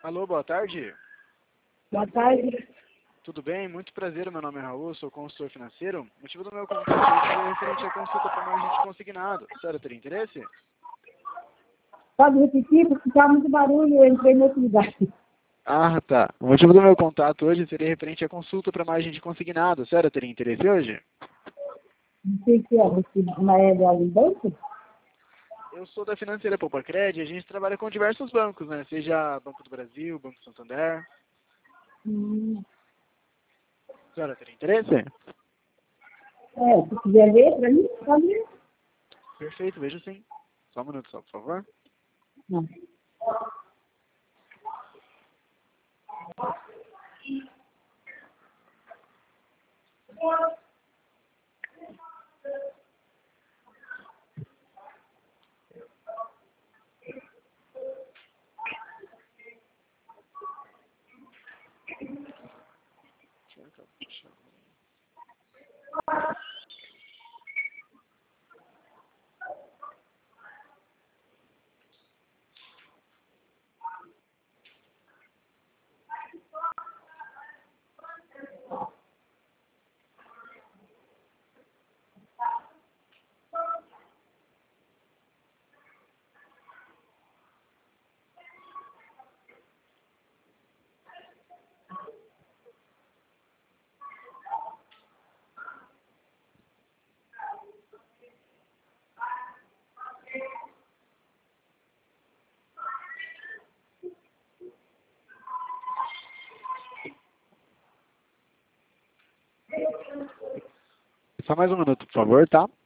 Alô, boa tarde. Boa tarde. Tudo bem? Muito prazer, meu nome é Raul, sou consultor financeiro. O motivo do meu contato hoje é referente à consulta para mais gente consignado. A senhora teria interesse? Pode repetir, porque está muito barulho, eu entrei no outro lugar. Ah, tá. O motivo do meu contato hoje seria referente à consulta para mais gente consignado. A senhora teria interesse hoje? Não sei se é uma égua ali dentro. Eu sou da Financeira Poupacred e a gente trabalha com diversos bancos, né? Seja Banco do Brasil, Banco Santander. A senhora teria interesse? Se quiser ver para mim, pode ver. Perfeito, vejo sim. Só um minuto só, por favor. Não. Só mais um minuto, por favor, tá?